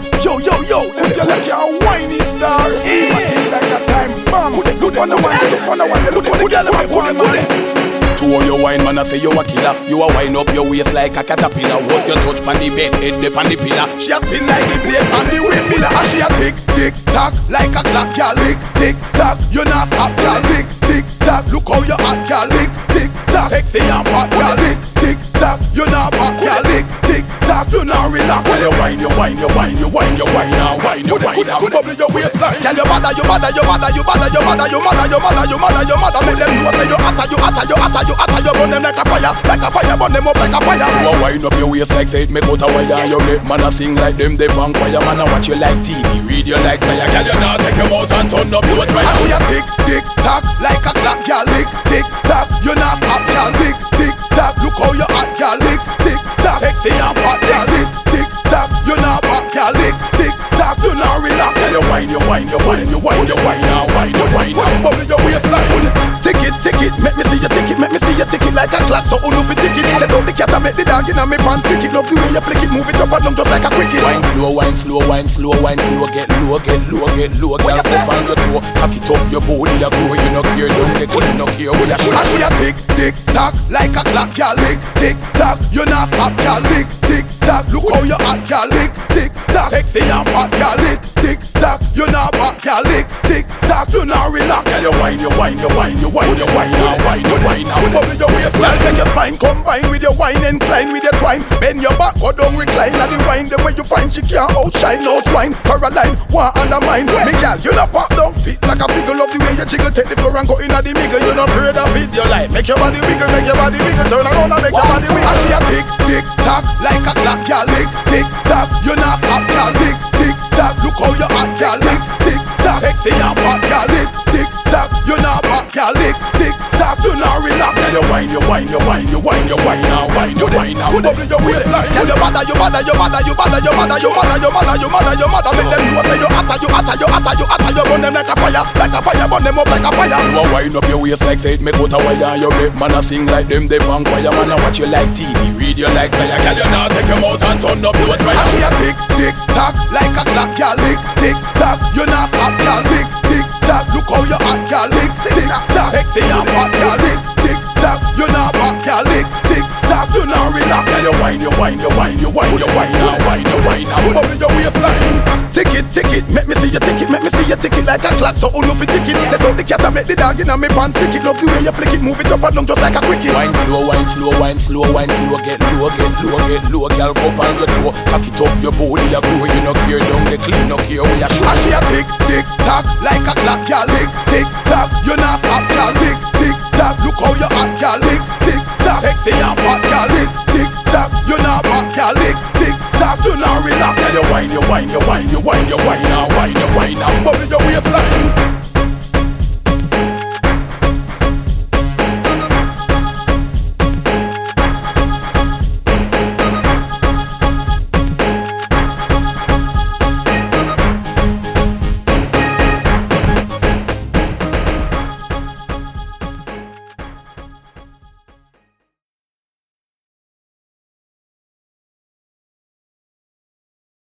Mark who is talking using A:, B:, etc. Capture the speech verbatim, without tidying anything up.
A: Yo, yo, yo, you're like a whiny star. You like a time bomb. Good, good, on the one, good, on the one, good, good, good, good, good. To all your wine, man, I say you a killer. You a wine up your waist like a caterpillar. What you touch pan the bed, head dip on the pillar. She a feel like the blade on the windmiller. And she a tick, tick, tock, like a clock, y'all. Tick, tick, tock, you not stop, y'all. Tick, tick, tock, look how you hot, y'all. Tick, tick, tock, sexy and hot, y'all. Tick, tick, tock, you not back, y'all. Tick, tick, tock, you not relax. Well, you wine, you wine, you wine, you wine, you wine, now wine, you wine, now bubble your waistline. Tell your mother, you mother, you mother, you mother, you mother, you mother, you mother, you mother, you mother. Make them know say you hotter, you hotter, you hotter, you hotter, you burn them like a fire, like a fire, burn them up like a fire. You a wind up your waist like say it make out a wire. You make man a sing like them, they vampire. Man a watch you like T V, read you like fire. Girl, you now take your mouth and turn up your try. And she a tick, tick, tock, like a clock, girl. Tick, tick, tock, you not stop, girl. Tick, tick, tock, look how you hot, girl. Tick, tick, tock, sexy and hot, girl. Tick, tick, tock, you not back, girl. Tick, tick, tock, you not relax. Girl, you wine, you wine, you wine, you wine, you wine, now wine, you wine, now bubble your waistline. Tick it, tick it, make me see you tick it, make me see you tick it like a clock. So who know fi tick it? Let out the cat and make the dog inna me pants tick it. Love the way you flick it, move it up and down just like a cricket. Wine slow, wine slow, wine slow, wine slow. Get low, get low, get low. Girl, step on your toe, cock it up your body, you grow. You no care, don't get clean, no care with a shit. And she a tick, tick, tock, like a clock, y'all. Tick, tick, tock, you not stop, y'all. Tick, tick, tock, look how you hot, y'all. Tick, tick, tock, sexy and hot, y'all. Tick, tick, tock, you not back, y'all. Tick, tick, tock, you not relax. Girl, you wine, you wine, you wine, you wine, you wine, now wine, you wine, now bubble your waistline. Take your spine, combine with your wine, incline with your twine. Bend your back, go down, recline. And the wine, the way you find she can't outshine, outshine. Caroline, one undermine. Me girl, you not pop down, fit like a figure. Love the way you jiggle, take the floor and go in at the middle. You not afraid of it, you like make your body wiggle, make your body wiggle. Turn around and make your body wiggle. And she a tick, tick, tock, like a clock, y'all. Tick, tick, tock, you not stop, y'all. Tick, tick, tock, look how you hot, y'all. Tick, tick, tock, sexy and hot, y'all. Tick, tick, tock, you not back, y'all. Tick, tick, tock, you not relax. Girl, you wine, you wine, you wine, you wine, you wine, now wine, you wine, now bubble your waistline. Girl, you mother, you mother, you mother, you mother, you mother, you mother, you mother, you mother, you mother. Make them know say you hotter, you hotter, you hotter, you hotter. You burn them like a fire, like a fire, burn them up like a fire. You a wind up your waist like say it make out a wire. You make man a sing like them, they vampire. Man a watch you like T V, read you like fire. Girl, you now take your mouth and turn up your try. And she a tick, tick, tock, like a clock, y'all. Tick, tick, tock, you not stop, y'all. Tick, tick, tock, look how you hot, y'all. Tick, tick, tock, sexy and hot, y'all. Tick, tick, tock, you not back, y'all. Tick, tick, tock, you not relax. Girl, you wine, you wine, you wine, you wine, you wine, now wine, you wine, now bubble your waistline. Tick it, tick it, make me see you tick it, make me see you tick it like a clock. So who know fi tick it? Let out the cat and make the dog inna me pants tick it. Love the way you flick it, move it up and down just like a cricket. Wine slow, wine slow, wine slow, wine slow. Get low, get low, get low. Girl, go up on your toe, cock it up your body, you grow. You no care, don't get clean, no care with a shit. And she a tick, tick, tock, like a clock, y'all. Tick, tick, tock, you not stop, y'all. Tick, tick, tock, look how you hot, y'all. Tick, tick, tock, sexy and hot, y'all. Tick, tick, tock, you not back, y'all. Tick, tick, tock, you not relax. Girl, you wine, you wine, you wine, you wine, you wine, now wine, you wine, now bubble your waistline.